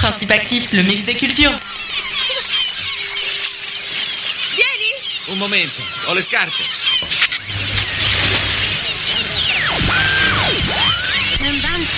Principe Actif, le mix des cultures. Vieni! Un momento, ho le scarpe. Non danza.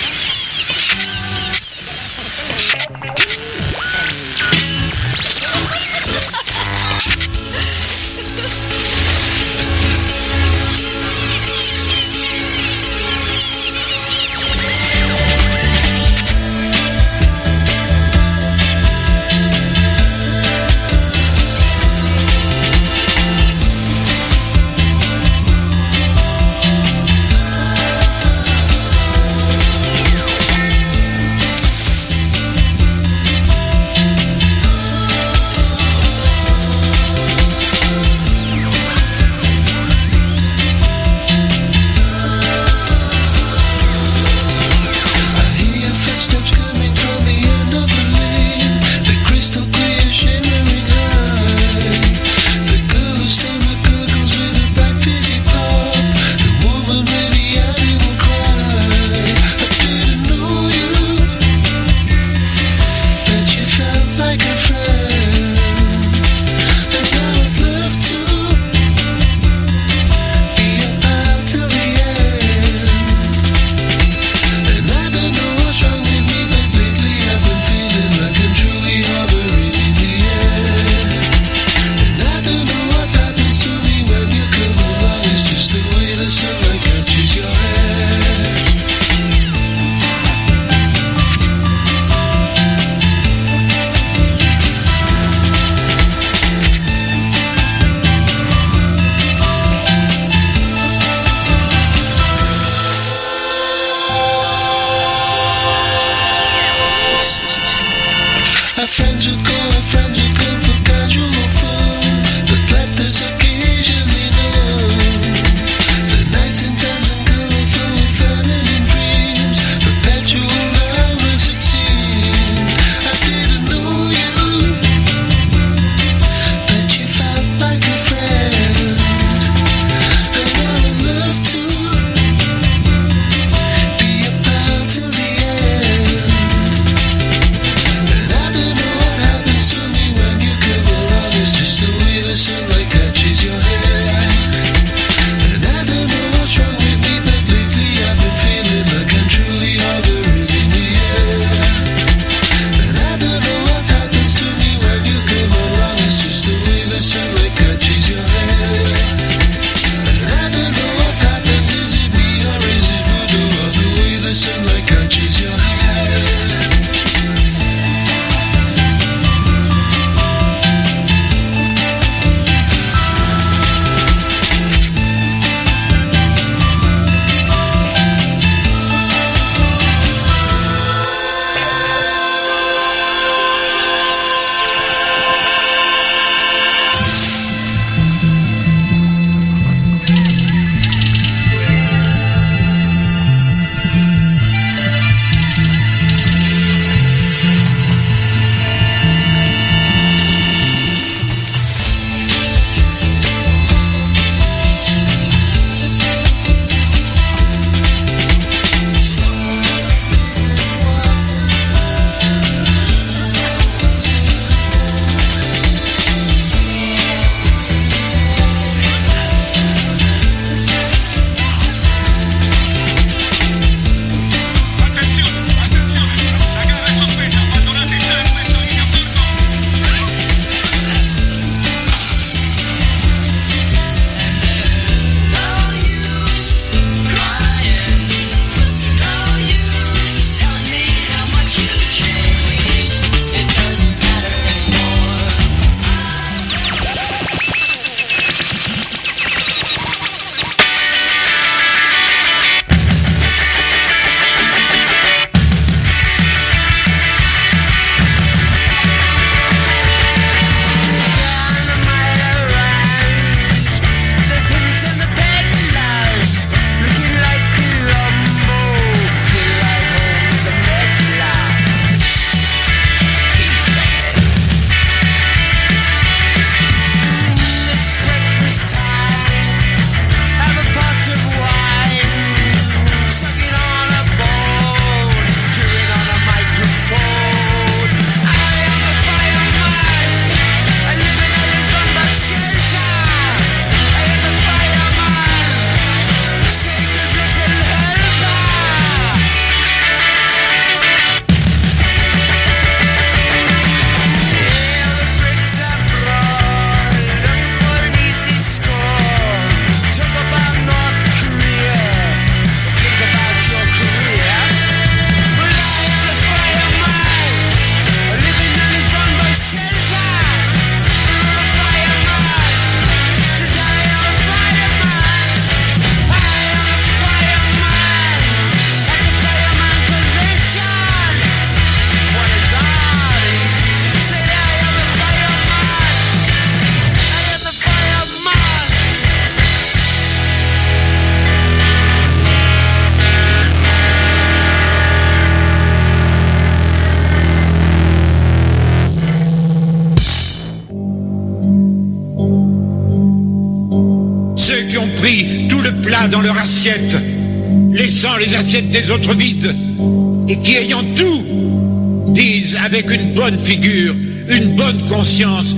assiette, laissant les assiettes des autres vides, et qui, ayant tout, disent avec une bonne figure, une bonne conscience,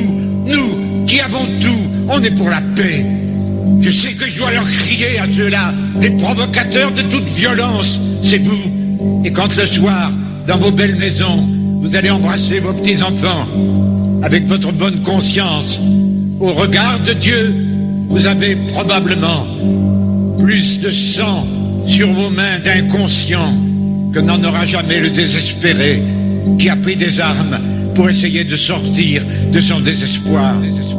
nous qui avons tout, on est pour la paix. Je sais que je dois leur crier à ceux-là, les provocateurs de toute violence, c'est vous. Et quand le soir, dans vos belles maisons, vous allez embrasser vos petits-enfants, avec votre bonne conscience, au regard de Dieu, vous avez probablement plus de sang sur vos mains d'inconscients que n'en aura jamais le désespéré qui a pris des armes pour essayer de sortir de son désespoir.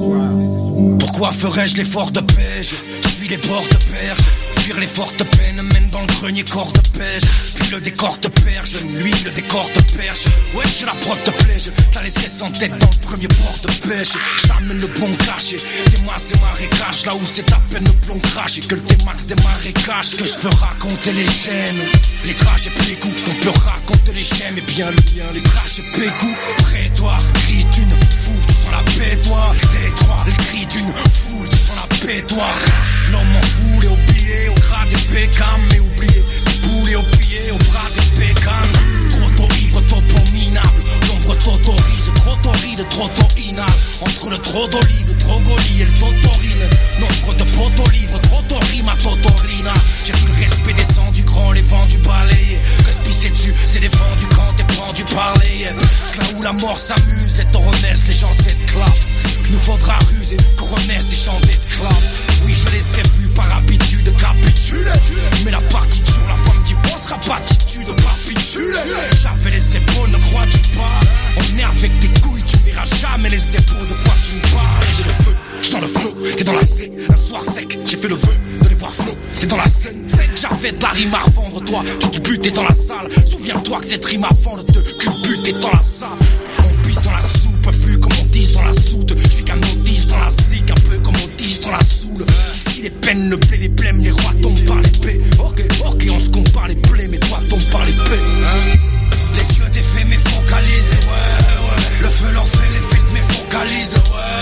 Pourquoi ferais-je l'effort de paix? Je suis les bords de perche. Fuir les fortes peines mène dans le grenier corps de pêche. Puis le décor te perche, lui le décor te perche. Wesh, la prod te plège. T'as les 16 en tête dans le premier port de pêche. J't'amène le bon caché. Tes mains c'est marécage. Là où c'est à peine le plomb craché. Que le T-Max des marécages. Ce que je veux raconter les chaînes, les trajets pécou. On peut raconter les gemmes et bien le lien. Les trajets pécou. Prétoire, cri d'une foule. Tu sens la paix toi. Tais-toi, le cri d'une foule. Tu sens la paix toi. L'homme en foule et oublié. Au gras des pécans mais oublié. Boulé au pied, au bras des pécans. Trop tôt ivre, topo minable. L'ombre t'autorise, trop torride, trop inable. Entre le trop d'olive, trop goli et le totorine. Nombre de potes olives, trop torrime à totorina. J'ai vu le respect descendu grand, les vents du balai. Respire dessus, c'est des vents du camp, t'es prends du parler. Là où la mort s'amuse, les taureaux naissent, les gens s'esclavent. Nous faudra ruser, qu'on renaisse les champs d'esclaves. Oui, je les ai vus par habitude, capitule. Mais la partiture, la femme qui bossera pas attitude, capitule. J'avais les épaules, ne crois-tu pas? On est avec des couilles, tu verras jamais les épaules de quoi tu me parles. J'ai le feu, j'suis dans le flow, t'es dans la C. Un soir sec, j'ai fait le vœu de les voir flow. T'es dans la scène, j'avais de la rime à revendre, toi. Tu te butes, t'es dans la salle. Souviens-toi que cette rime avant de te culbuter dans la salle. On pisse dans la soupe, flux comme on dise dans la soude. J'suis qu'un autiste dans la zig, un peu comme on dise dans la soule. Ici les peines, le blé, les blêmes, les rois tombent par l'épée. Ok, on se compare les plaies, mais toi tombes par l'épée. Les yeux défaits mais focalisent, ouais. Le feu leur fait l'effet de mes focalises,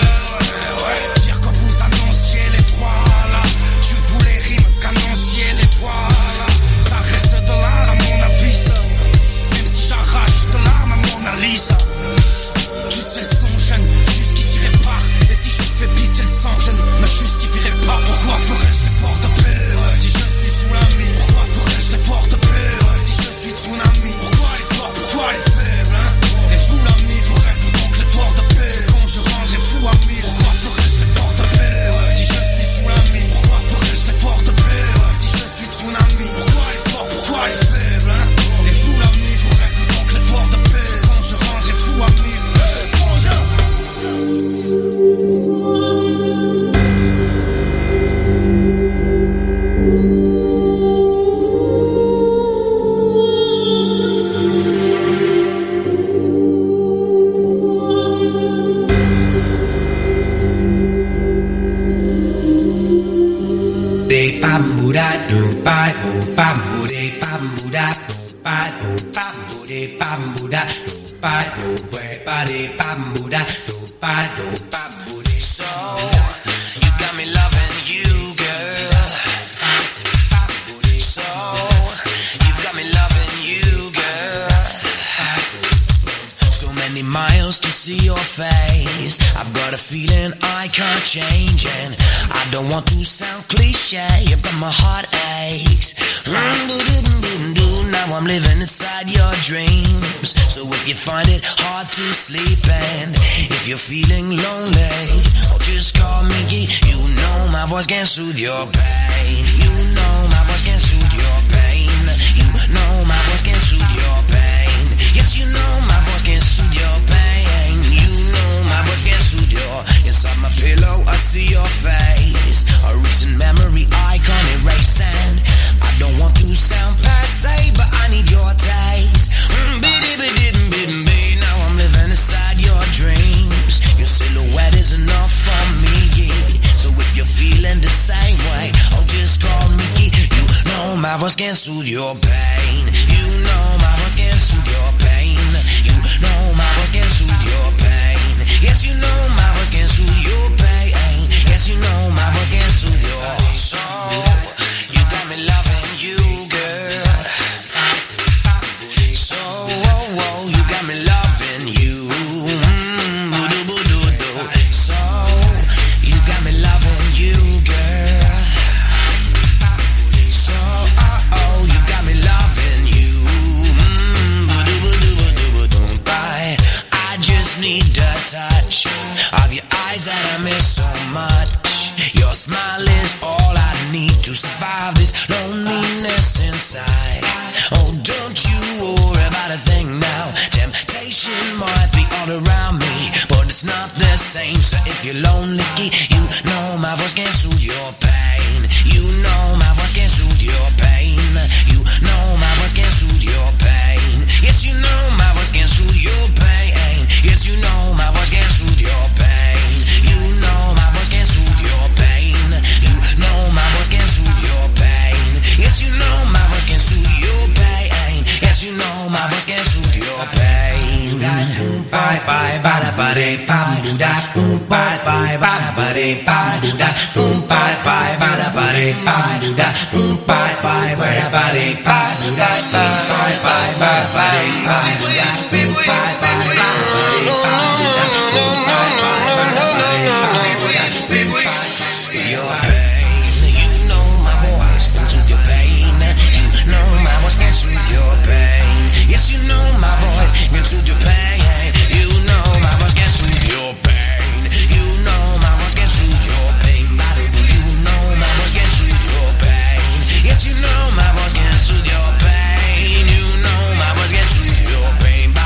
ouais. Dire que vous annonciez les voilà. Je voulais rimes qu'annonciez les voilà. Ça reste de l'art à mon avis, ça. Même si j'arrache de l'arme à Mona Lisa. Tu sais le son jeune, jusqu'ici répare. Et si je fais pisser le sang, je ne me justifierai pas. Pourquoi ferais-je l'effort de paix, ouais. Si je suis sous la mine, pourquoi ferais-je l'effort de paix, ouais. Si je suis tsunami, pourquoi les forts, pourquoi les faibles, hein. Et vous l'ami, ferais-vous donc l'effort de paix? Je compte, je rendrai fou ami. Pourquoi ferais-je l'effort de paix, ouais. Si je suis sous la mine, pourquoi ferais-je l'effort de paix, ouais. Si je suis tsunami, pourquoi les forts, pourquoi les faibles, hein. Et vous l'ami, ferais-vous donc l'effort de paix? Je compte, je rendrai fou ami. Miles to see your face. I've got a feeling I can't change, and I don't want to sound cliche, but my heart aches. Now I'm living inside your dreams. So if you find it hard to sleep, and if you're feeling lonely, oh, just call me. You know my voice can soothe your pain. You know my voice can soothe your pain. You know my voice can soothe your pain. Yes, you know my voice can soothe your pain. You know my voice can soothe your. Inside my pillow I see your face. A recent memory I can't erase, and I don't want to sound passe, but I need your taste. Now I'm living inside your dreams. Your silhouette is enough for me. So if you're feeling the same way, oh, just call me. You know my voice can soothe your pain. You know my voice can soothe your pain. You know my voice can soothe your pain. Yes, you know my voice can soothe your pain. Yes, you know my voice can soothe your soul. You got oh, you got me loving you. So, you got me loving you, girl. So, oh, you got me loving you. I just need the touch of your eyes that I miss so much. Your smile is all I need to survive this loneliness inside. Oh, don't you worry about a thing now. Temptation might be all around me, but it's not the same. So if you're lonely, you know my voice can soothe your pain. You know my voice can soothe your pain. You know my voice can soothe your pain. Yes, you know my voice can soothe your pain. Yes, you know my voice can soothe your pain. You know my voice can soothe your pain. You know my voice can soothe your pain. Yes, you know my voice can soothe your pain. Yes, you know my voice can soothe your pain. Bye bye bye bye bye do that. Bye bye bye bye bye do that. Bye bye bye bye bye do that. Bye bye bye bye bye do that. Bye bye bye bye bye do that. Bye bye your pain. You know my voice can soothe your pain. You know my voice can soothe your pain. Yes, you know my voice can soothe your pain. You know my voice can soothe your pain. You know my voice can soothe your pain. You know my voice can soothe your pain. Yes, you know my voice can soothe your pain. You know my voice can soothe your pain. You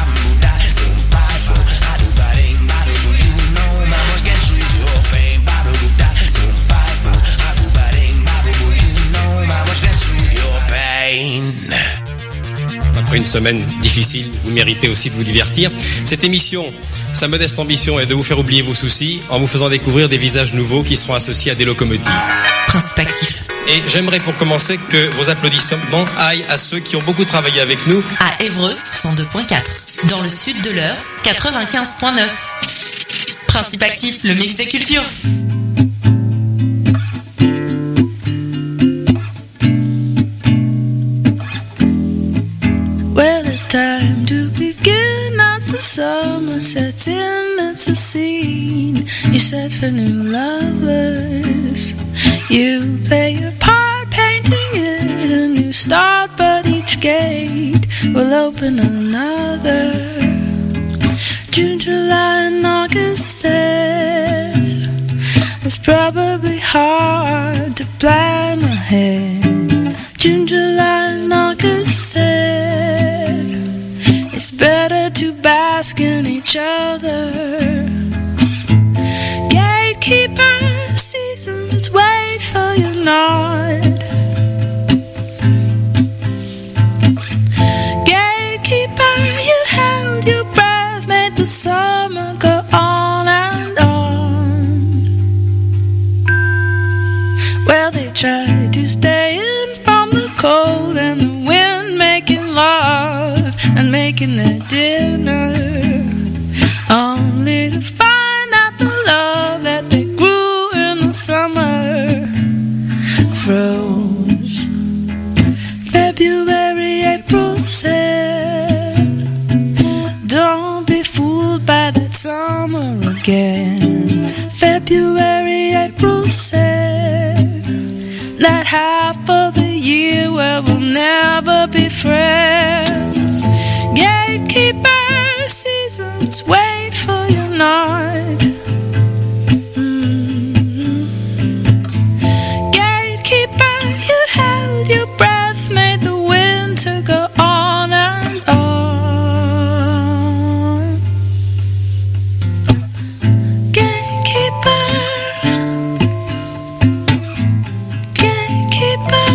know my voice can soothe your pain. Après une semaine difficile, vous méritez aussi de vous divertir. Cette émission, sa modeste ambition est de vous faire oublier vos soucis en vous faisant découvrir des visages nouveaux qui seront associés à des locomotives. Principe actif. Et j'aimerais pour commencer que vos applaudissements aillent à ceux qui ont beaucoup travaillé avec nous. À Évreux, 102.4. Dans le sud de l'Eure, 95.9. Principe actif, le mix des cultures. Well, it's time to begin as the summer sets in. It's a scene you set for new lovers. You play your part, painting it a new start, but each gate will open another. June, July, and August said it's probably hard to plan ahead. June, July, and August said it's better to bask in each other. Gatekeeper seasons wait for your nod. Gatekeeper, you held your breath, made the summer go on and on. Well, they tried to stay in from the cold and the wind, making love and making their dinner, only to find out the love that they grew in the summer froze. February, April said, don't be fooled by that summer again. February, April said, that half of the year where we'll never be friends. Gatekeeper seasons wait for your nod. Gatekeeper, you held your breath, made the winter go on and on. Gatekeeper, gatekeeper,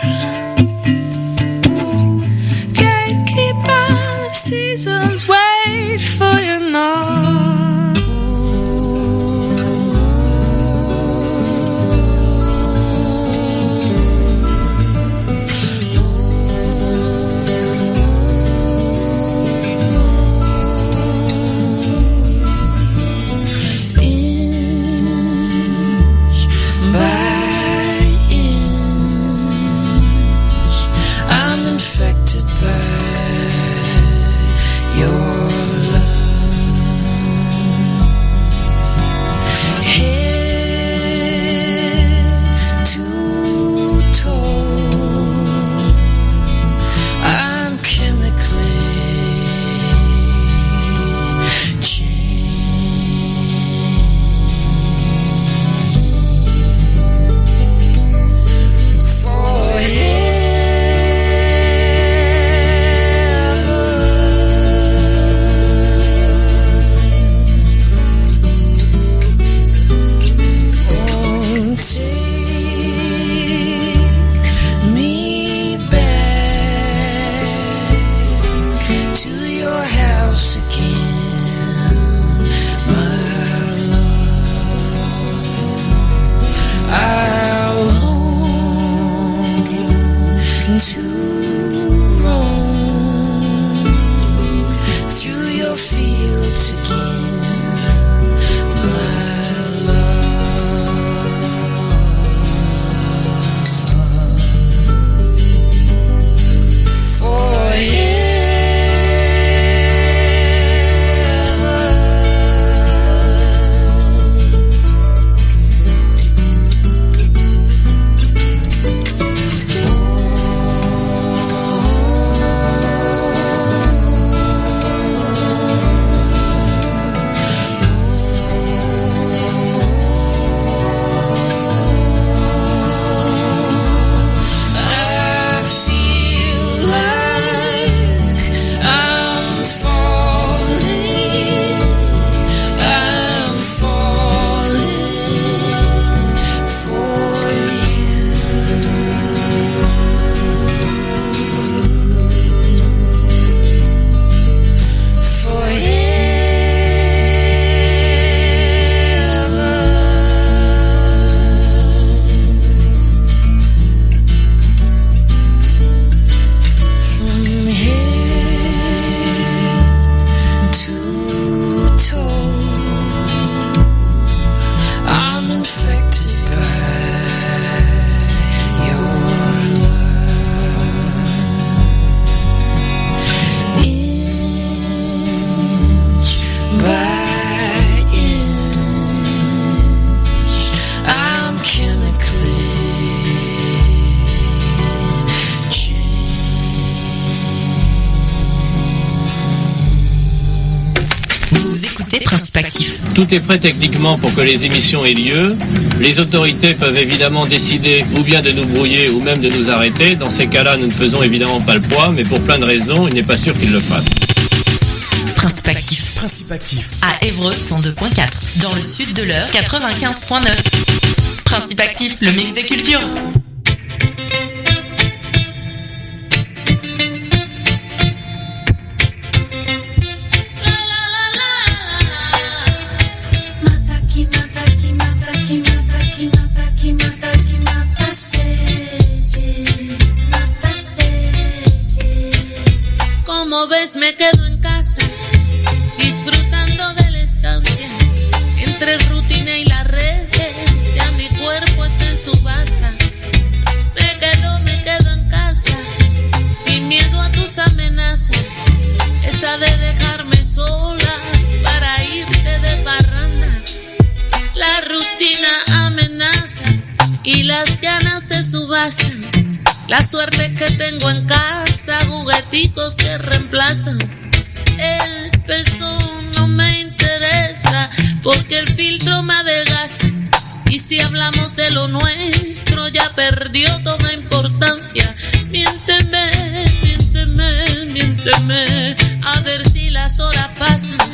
gatekeeper, the seasons wait for your nod. Principe actif. Tout est prêt techniquement pour que les émissions aient lieu. Les autorités peuvent évidemment décider ou bien de nous brouiller ou même de nous arrêter. Dans ces cas-là, nous ne faisons évidemment pas le poids, mais pour plein de raisons, il n'est pas sûr qu'ils le fassent. Principe actif. Principe actif. À Évreux, 102.4. Dans le sud de l'Eure, 95.9. Principe actif, le mix des cultures. Como ves, me quedo en casa, disfrutando de la estancia, entre rutina y las redes, ya mi cuerpo está en subasta. Me quedo en casa, sin miedo a tus amenazas, esa de dejarme sola para irte de parranda. La rutina amenaza y las ganas se subastan. La suerte que tengo en casa, jugueticos que reemplazan. El peso no me interesa, porque el filtro me adelgaza. Y si hablamos de lo nuestro, ya perdió toda importancia. Miénteme, miénteme, miénteme, a ver si las horas pasan